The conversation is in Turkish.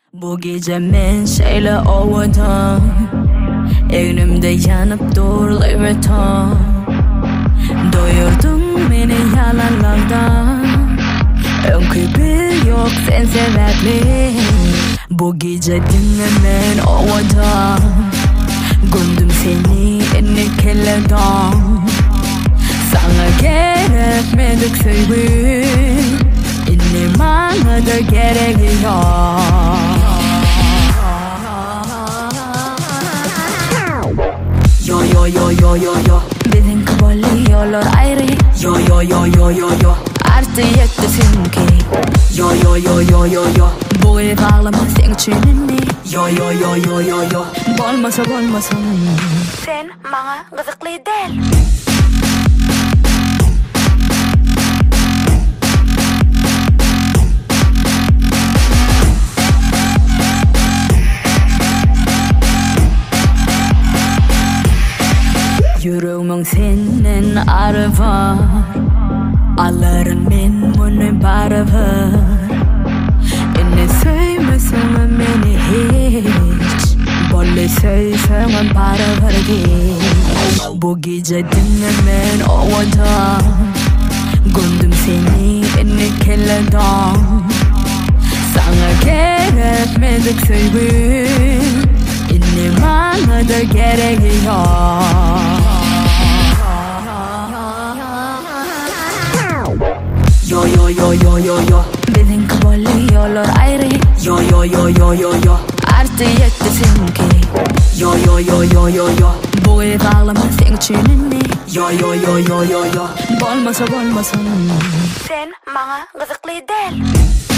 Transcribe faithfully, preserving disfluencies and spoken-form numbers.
Bu gece men şeyle ovadım, elimde yanıp duruyordu. Doyurdun beni yalanlardan, önkübü yok sen sebepli. Bu gece dinlemen ovadım, gömdüm seni en kellerden. Sana gerekmedik sevgim, İnne bana da gerekiyor. Yo yo yo yo yo yo, bizim kabalı yollar ayrı. Yo yo yo yo yo yo, artık yetti seninki. Yo yo yo yo yo yo, bu ev ağlama sen çinini. Yo yo yo yo yo yo, bolmasa bolmasa. Sen bana rızıklı değil. Yüreğimin senin arı var, alırın ben bunu barı var. Yine sevmesem beni hiç, böyle sevsem barı var hiç. Bu gece dinlemen ovadan, gömdüm seni en kellerden. Sana gerekmedik sevgim, yine bana da gerekiyor. Yo yo yo yo yo yo, bizim kabalı yollar ayrı. Yo yo yo yo yo yo, artık yetti seninki. Yo yo yo yo yo yo, bu ev ağlama sen çinini. Yo yo yo yo yo yo, bolmasa bolmasa. Sen bana rızıklı değil.